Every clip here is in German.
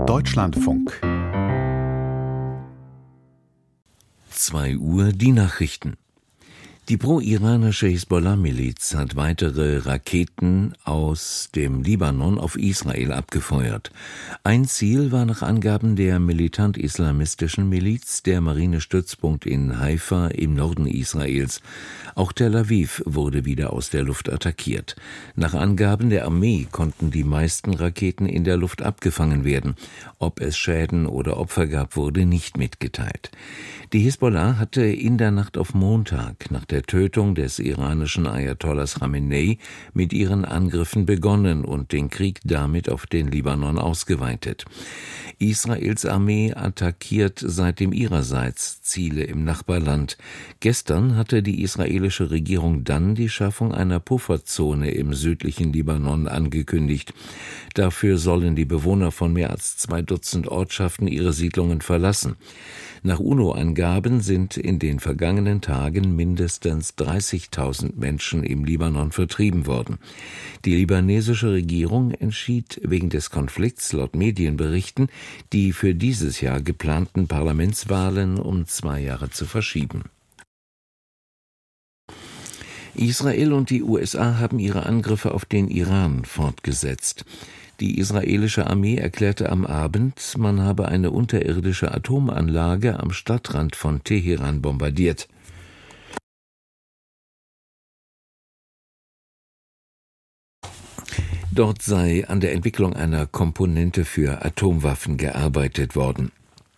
Deutschlandfunk. 2 Uhr die Nachrichten. Die pro-iranische Hisbollah-Miliz hat weitere Raketen aus dem Libanon auf Israel abgefeuert. Ein Ziel war nach Angaben der militant-islamistischen Miliz der Marinestützpunkt in Haifa im Norden Israels. Auch Tel Aviv wurde wieder aus der Luft attackiert. Nach Angaben der Armee konnten die meisten Raketen in der Luft abgefangen werden. Ob es Schäden oder Opfer gab, wurde nicht mitgeteilt. Die Hisbollah hatte in der Nacht auf Montag nach der Tötung des iranischen Ayatollahs Khamenei mit ihren Angriffen begonnen und den Krieg damit auf den Libanon ausgeweitet. Israels Armee attackiert seitdem ihrerseits Ziele im Nachbarland. Gestern hatte die israelische Regierung dann die Schaffung einer Pufferzone im südlichen Libanon angekündigt. Dafür sollen die Bewohner von mehr als 2 Dutzend Ortschaften ihre Siedlungen verlassen. Nach UNO-Angaben sind in den vergangenen Tagen mindestens 30.000 Menschen im Libanon vertrieben worden. Die libanesische Regierung entschied wegen des Konflikts laut Medienberichten, die für dieses Jahr geplanten Parlamentswahlen um 2 Jahre zu verschieben. Israel und die USA haben ihre Angriffe auf den Iran fortgesetzt. Die israelische Armee erklärte am Abend, man habe eine unterirdische Atomanlage am Stadtrand von Teheran bombardiert. Dort sei an der Entwicklung einer Komponente für Atomwaffen gearbeitet worden.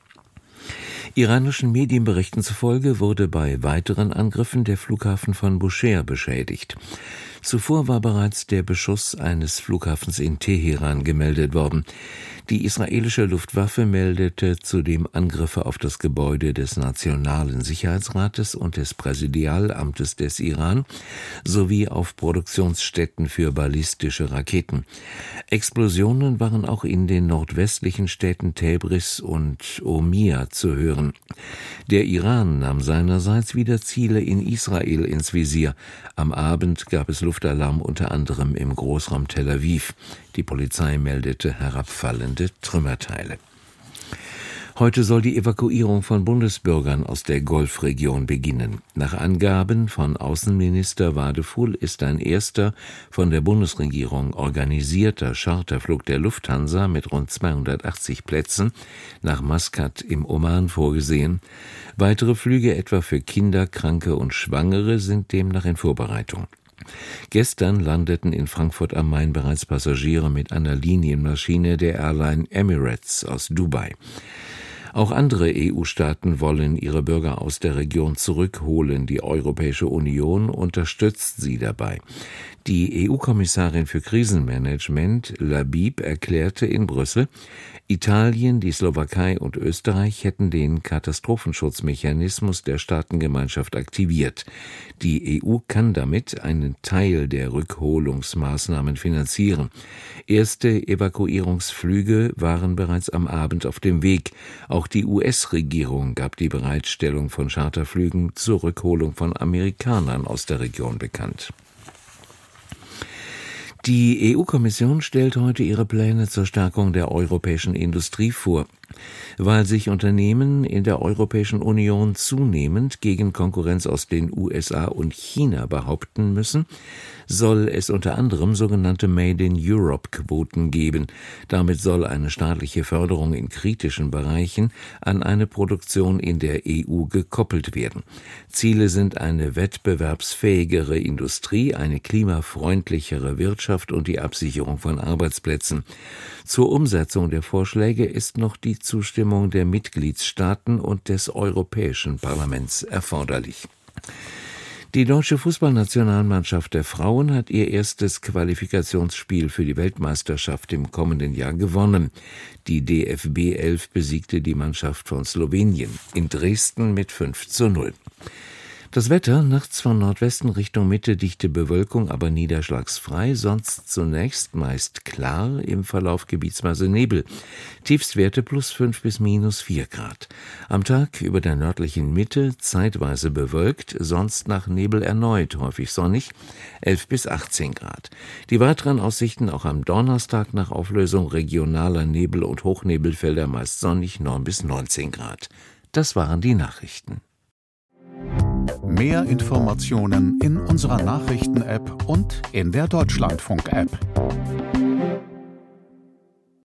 Iranischen Medienberichten zufolge wurde bei weiteren Angriffen der Flughafen von Bushehr beschädigt. Zuvor war bereits der Beschuss eines Flughafens in Teheran gemeldet worden. Die israelische Luftwaffe meldete zudem Angriffe auf das Gebäude des Nationalen Sicherheitsrates und des Präsidialamtes des Iran sowie auf Produktionsstätten für ballistische Raketen. Explosionen waren auch in den nordwestlichen Städten Tebris und Omia zu hören. Der Iran nahm seinerseits wieder Ziele in Israel ins Visier. Am Abend gab es Luftalarm unter anderem im Großraum Tel Aviv. Die Polizei meldete herabfallende Trümmerteile. Heute soll die Evakuierung von Bundesbürgern aus der Golfregion beginnen. Nach Angaben von Außenminister Wadeful ist ein erster von der Bundesregierung organisierter Charterflug der Lufthansa mit rund 280 Plätzen nach Maskat im Oman vorgesehen. Weitere Flüge etwa für Kinder, Kranke und Schwangere sind demnach in Vorbereitung. Gestern landeten in Frankfurt am Main bereits Passagiere mit einer Linienmaschine der Airline Emirates aus Dubai. Auch andere EU-Staaten wollen ihre Bürger aus der Region zurückholen. Die Europäische Union unterstützt sie dabei. Die EU-Kommissarin für Krisenmanagement, Labib, erklärte in Brüssel, Italien, die Slowakei und Österreich hätten den Katastrophenschutzmechanismus der Staatengemeinschaft aktiviert. Die EU kann damit einen Teil der Rückholungsmaßnahmen finanzieren. Erste Evakuierungsflüge waren bereits am Abend auf dem Weg. Auch die US-Regierung gab die Bereitstellung von Charterflügen zur Rückholung von Amerikanern aus der Region bekannt. Die EU-Kommission stellt heute ihre Pläne zur Stärkung der europäischen Industrie vor. Weil sich Unternehmen in der Europäischen Union zunehmend gegen Konkurrenz aus den USA und China behaupten müssen, soll es unter anderem sogenannte Made-in-Europe-Quoten geben. Damit soll eine staatliche Förderung in kritischen Bereichen an eine Produktion in der EU gekoppelt werden. Ziele sind eine wettbewerbsfähigere Industrie, eine klimafreundlichere Wirtschaft und die Absicherung von Arbeitsplätzen. Zur Umsetzung der Vorschläge ist noch die Zustimmung der Mitgliedstaaten und des Europäischen Parlaments erforderlich. Die deutsche Fußballnationalmannschaft der Frauen hat ihr erstes Qualifikationsspiel für die Weltmeisterschaft im kommenden Jahr gewonnen. Die DFB 11 besiegte die Mannschaft von Slowenien in Dresden mit 5:0. Das Wetter: nachts von Nordwesten Richtung Mitte dichte Bewölkung, aber niederschlagsfrei, sonst zunächst meist klar, im Verlauf gebietsweise Nebel. Tiefstwerte +5 bis -4 Grad. Am Tag über der nördlichen Mitte zeitweise bewölkt, sonst nach Nebel erneut, häufig sonnig, 11 bis 18 Grad. Die weiteren Aussichten auch am Donnerstag: nach Auflösung regionaler Nebel- und Hochnebelfelder meist sonnig, 9 bis 19 Grad. Das waren die Nachrichten. Mehr Informationen in unserer Nachrichten-App und in der Deutschlandfunk-App.